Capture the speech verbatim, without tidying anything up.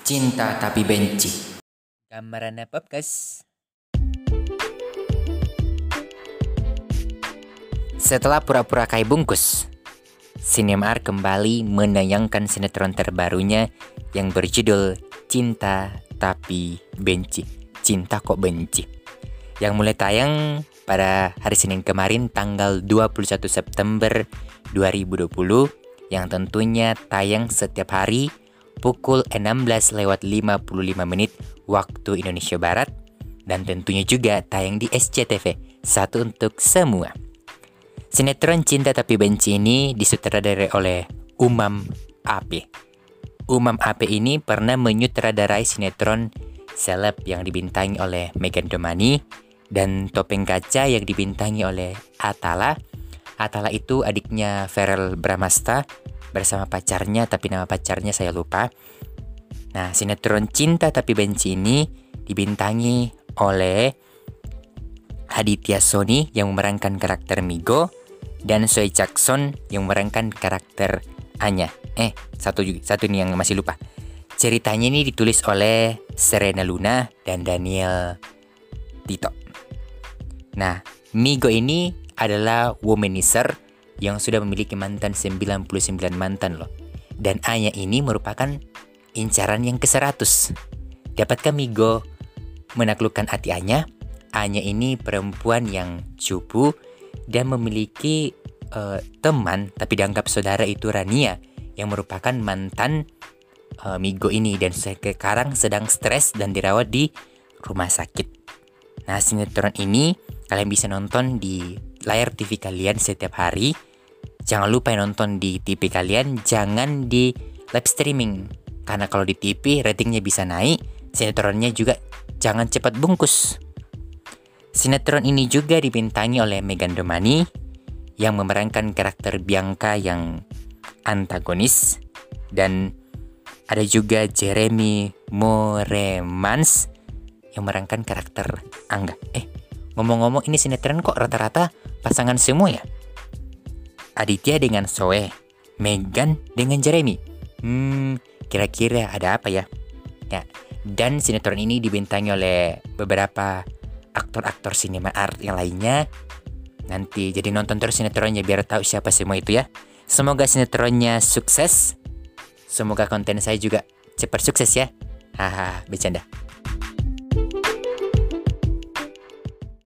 Cinta Tapi Benci. Gambaran podcast. Setelah pura-pura kai bungkus, Sinemar kembali menayangkan sinetron terbarunya yang berjudul Cinta Tapi Benci. Cinta Kok Benci, yang mulai tayang pada hari Senin kemarin tanggal dua puluh satu September dua ribu dua puluh, yang tentunya tayang setiap hari pukul enam belas lewat lima puluh lima menit waktu Indonesia Barat, dan tentunya juga tayang di S C T V, satu untuk semua. Sinetron Cinta Tapi Benci ini disutradarai oleh Umam A P. Umam A P ini pernah menyutradarai sinetron Seleb yang dibintangi oleh Meghan Domani dan Topeng Kaca yang dibintangi oleh Atala. Atala itu adiknya Verrell Bramasta bersama pacarnya, tapi nama pacarnya saya lupa. Nah, sinetron Cinta Tapi Benci ini dibintangi oleh Aditya Sony yang memerankan karakter Migo dan Choi Jackson yang memerankan karakter Anya. Eh, satu juga, satu nih yang masih lupa. Ceritanya ini ditulis oleh Serena Luna dan Daniel Tito. Nah, Migo ini adalah womanizer yang sudah memiliki mantan sembilan puluh sembilan mantan loh. Dan Anya ini merupakan incaran yang ke seratus. Dapatkah Migo menaklukkan hati Anya? Anya ini perempuan yang cupu dan memiliki uh, teman, tapi dianggap saudara, itu Rania, yang merupakan mantan uh, Migo ini, dan sekarang sedang stres dan dirawat di rumah sakit. Nah, sinetron ini kalian bisa nonton di layar T V kalian setiap hari. Jangan lupa nonton di T V kalian, jangan di live streaming, karena kalau di T V ratingnya bisa naik, sinetronnya juga jangan cepat bungkus. Sinetron ini juga dibintangi oleh Meghan Domani yang memerankan karakter Bianca yang antagonis, dan ada juga Jeremy Moremans yang memerankan karakter Angga. Eh, ngomong-ngomong, ini sinetron kok rata-rata pasangan semua ya? Aditya dengan Zoe, Meghan dengan Jeremy. Hmm, kira-kira ada apa ya? Ya, dan sinetron ini dibintangi oleh beberapa aktor-aktor sinema art yang lainnya. Nanti jadi nonton terus sinetronnya biar tahu siapa semua itu ya. Semoga sinetronnya sukses. Semoga konten saya juga cepat sukses ya. Haha, bercanda.